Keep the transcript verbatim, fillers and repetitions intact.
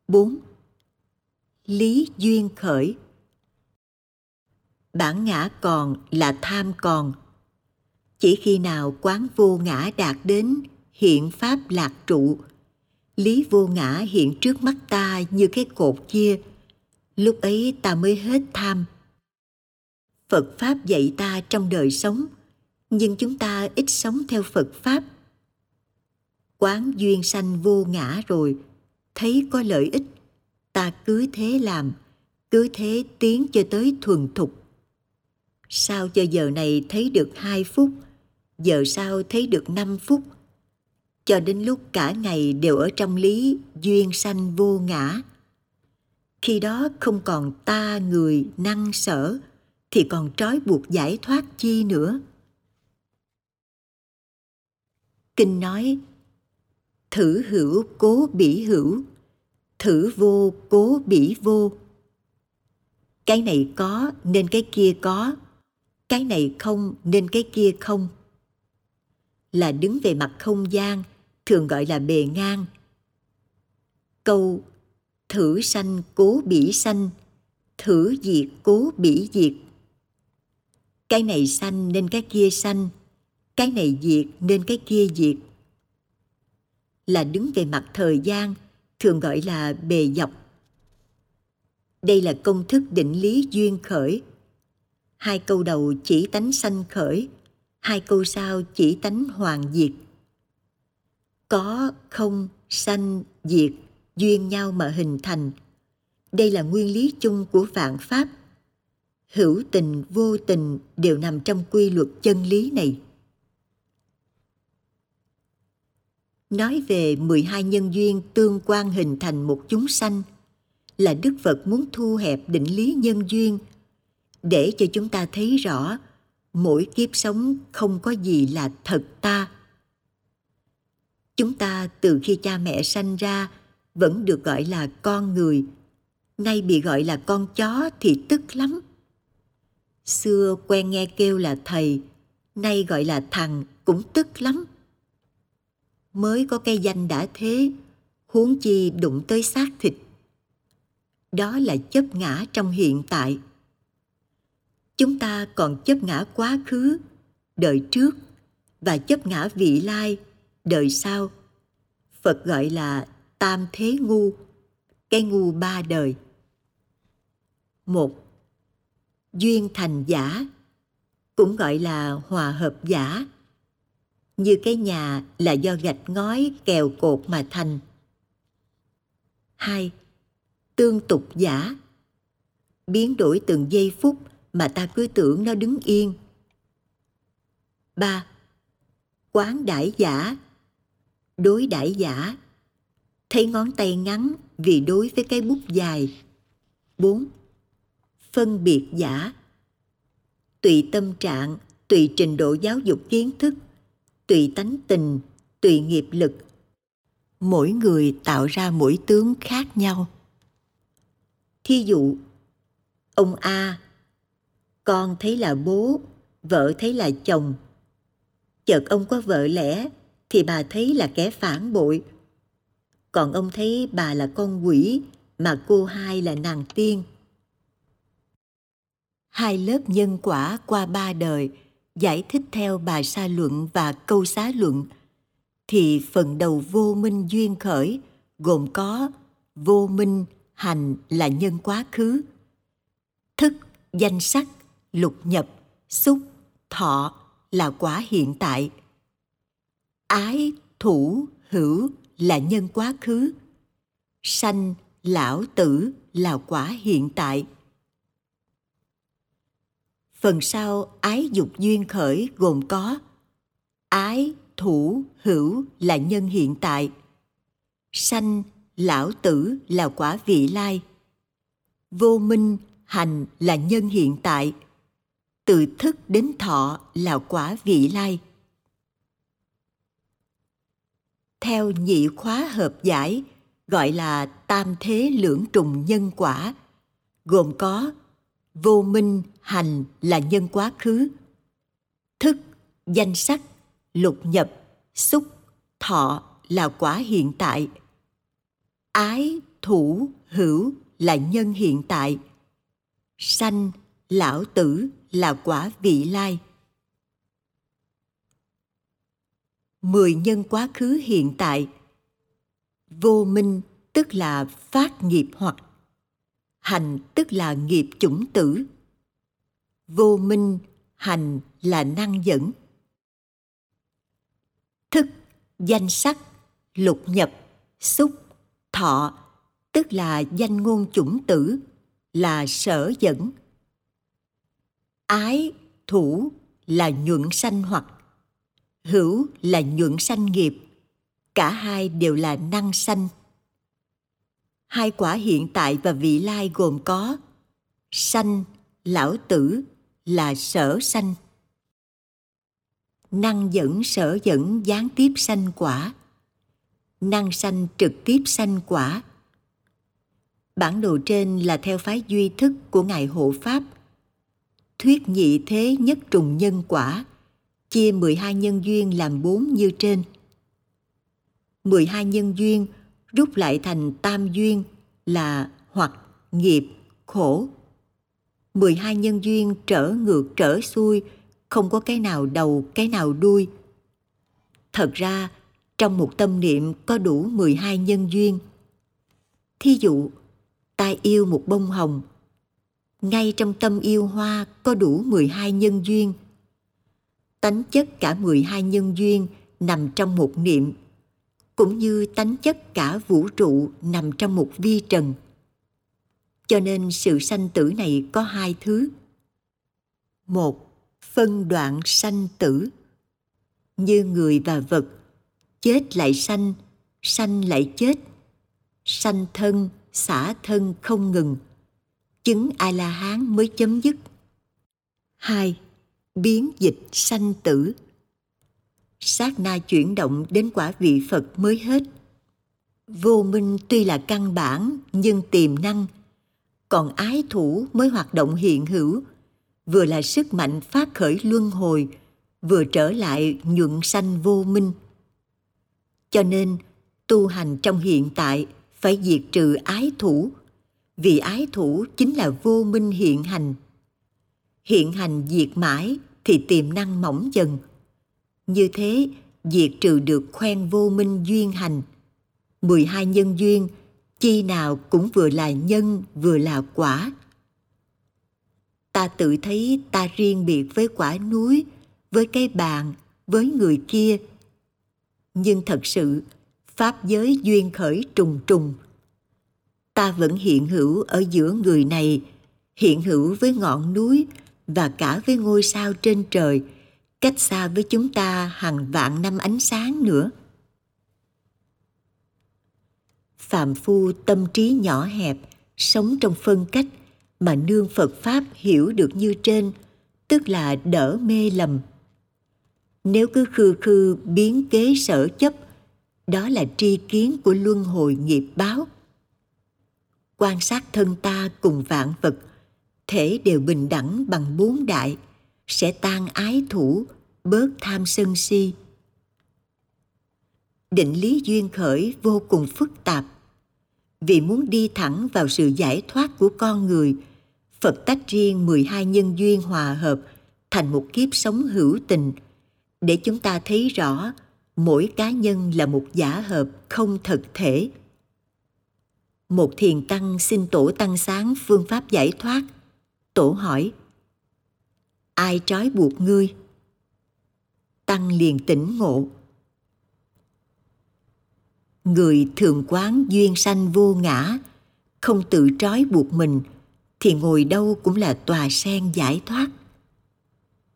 bốn. Lý duyên khởi. Bản ngã còn là tham còn. Chỉ khi nào quán vô ngã đạt đến hiện pháp lạc trụ, lý vô ngã hiện trước mắt ta như cái cột kia, lúc ấy ta mới hết tham. Phật Pháp dạy ta trong đời sống, nhưng chúng ta ít sống theo Phật Pháp. Quán duyên sanh vô ngã rồi, thấy có lợi ích, ta cứ thế làm, cứ thế tiến cho tới thuần thục. Sao cho giờ này thấy được hai phút, giờ sau thấy được năm phút, cho đến lúc cả ngày đều ở trong lý duyên sanh vô ngã. Khi đó không còn ta, người, năng, sở, thì còn trói buộc giải thoát chi nữa. Kinh nói, thử hữu cố bỉ hữu, thử vô cố bỉ vô. Cái này có nên cái kia có, cái này không nên cái kia không. Là đứng về mặt không gian, thường gọi là bề ngang. Câu thử sanh cố bỉ sanh, thử diệt cố bỉ diệt. Cái này sanh nên cái kia sanh, cái này diệt nên cái kia diệt. Là đứng về mặt thời gian, thường gọi là bề dọc. Đây là công thức định lý duyên khởi. Hai câu đầu chỉ tánh sanh khởi, hai câu sau chỉ tánh hoàn diệt. Có, không, sanh, diệt, duyên nhau mà hình thành. Đây là nguyên lý chung của vạn pháp. Hữu tình, vô tình đều nằm trong quy luật chân lý này. Nói về mười hai nhân duyên tương quan hình thành một chúng sanh, là Đức Phật muốn thu hẹp định lý nhân duyên, để cho chúng ta thấy rõ mỗi kiếp sống không có gì là thật ta. Chúng ta từ khi cha mẹ sanh ra vẫn được gọi là con người, nay bị gọi là con chó thì tức lắm. Xưa quen nghe kêu là thầy, nay gọi là thằng cũng tức lắm. Mới có cái danh đã thế, huống chi đụng tới xác thịt. Đó là chấp ngã trong hiện tại. Chúng ta còn chấp ngã quá khứ, đời trước, và chấp ngã vị lai, đời sau. Phật gọi là tam thế ngu, cái ngu ba đời. Một, duyên thành giả, cũng gọi là hòa hợp giả. Như cái nhà là do gạch ngói kèo cột mà thành. Hai, tương tục giả, biến đổi từng giây phút mà ta cứ tưởng nó đứng yên. Ba, quán đãi giả, đối đãi giả, thấy ngón tay ngắn vì đối với cái bút dài. Bốn, phân biệt giả, tùy tâm trạng, tùy trình độ giáo dục kiến thức, tùy tánh tình, tùy nghiệp lực. Mỗi người tạo ra mỗi tướng khác nhau. Thí dụ, ông A, con thấy là bố, vợ thấy là chồng. Chợt ông có vợ lẽ thì bà thấy là kẻ phản bội. Còn ông thấy bà là con quỷ mà cô hai là nàng tiên. Hai lớp nhân quả qua ba đời giải thích theo Bà Sa Luận và Câu Xá Luận, thì phần đầu vô minh duyên khởi gồm có vô minh hành là nhân quá khứ, thức danh sắc lục nhập xúc thọ là quả hiện tại, ái thủ hữu là nhân quá khứ, sanh lão tử là quả hiện tại. Phần sau ái dục duyên khởi gồm có ái thủ hữu là nhân hiện tại, sanh lão tử là quả vị lai, vô minh hành là nhân hiện tại, từ thức đến thọ là quả vị lai. Theo nhị khóa hợp giải gọi là tam thế lưỡng trùng nhân quả, gồm có vô minh hành là nhân quá khứ, thức danh sắc lục nhập xúc thọ là quả hiện tại. Ái, thủ, hữu là nhân hiện tại. Sanh, lão tử là quả vị lai. Mười nhân quá khứ hiện tại. Vô minh tức là phát nghiệp hoặc. Hành tức là nghiệp chủng tử. Vô minh, hành là năng dẫn. Thức, danh sắc, lục nhập, xúc, thọ tức là danh ngôn chủng tử, là sở dẫn. Ái, thủ là nhuận sanh hoặc. Hữu là nhuận sanh nghiệp. Cả hai đều là năng sanh. Hai quả hiện tại và vị lai gồm có sanh, lão tử là sở sanh. Năng dẫn sở dẫn gián tiếp sanh quả. Năng sanh trực tiếp sanh quả. Bản đồ trên là theo phái duy thức của Ngài Hộ Pháp. Thuyết nhị thế nhất trùng nhân quả, chia mười hai nhân duyên làm bốn như trên. mười hai nhân duyên rút lại thành tam duyên là hoặc, nghiệp, khổ. mười hai nhân duyên trở ngược trở xuôi, không có cái nào đầu, cái nào đuôi. Thật ra, trong một tâm niệm có đủ mười hai nhân duyên. Thí dụ, ta yêu một bông hồng. Ngay trong tâm yêu hoa có đủ mười hai nhân duyên. Tánh chất cả mười hai nhân duyên nằm trong một niệm, cũng như tánh chất cả vũ trụ nằm trong một vi trần. Cho nên sự sanh tử này có hai thứ. Một, phân đoạn sanh tử. Như người và vật, chết lại sanh, sanh lại chết. Sanh thân, xả thân không ngừng. Chứng A-la-hán mới chấm dứt. Hai, biến dịch sanh tử. Sát na chuyển động đến quả vị Phật mới hết. Vô minh tuy là căn bản nhưng tiềm năng, còn ái thủ mới hoạt động hiện hữu, vừa là sức mạnh phát khởi luân hồi, vừa trở lại nhuận sanh vô minh. Cho nên, tu hành trong hiện tại phải diệt trừ ái thủ, vì ái thủ chính là vô minh hiện hành. Hiện hành diệt mãi thì tiềm năng mỏng dần. Như thế, diệt trừ được khoen vô minh duyên hành. mười hai nhân duyên, chi nào cũng vừa là nhân vừa là quả. Ta tự thấy ta riêng biệt với quả núi, với cái bàn, với người kia. Nhưng thật sự, pháp giới duyên khởi trùng trùng. Ta vẫn hiện hữu ở giữa người này, hiện hữu với ngọn núi và cả với ngôi sao trên trời, cách xa với chúng ta hàng vạn năm ánh sáng nữa. Phàm phu tâm trí nhỏ hẹp, sống trong phân cách, mà nương Phật Pháp hiểu được như trên, tức là đỡ mê lầm. Nếu cứ khư khư biến kế sở chấp, đó là tri kiến của luân hồi nghiệp báo. Quan sát thân ta cùng vạn vật, thể đều bình đẳng bằng bốn đại, sẽ tan ái thủ, bớt tham sân si. Định lý duyên khởi vô cùng phức tạp. Vì muốn đi thẳng vào sự giải thoát của con người, Phật tách riêng mười hai nhân duyên hòa hợp thành một kiếp sống hữu tình, để chúng ta thấy rõ mỗi cá nhân là một giả hợp không thực thể. Một thiền tăng xin Tổ Tăng Sáng phương pháp giải thoát. Tổ hỏi: ai trói buộc ngươi? Tăng liền tỉnh ngộ: người thường quán duyên sanh vô ngã, không tự trói buộc mình, thì ngồi đâu cũng là tòa sen giải thoát.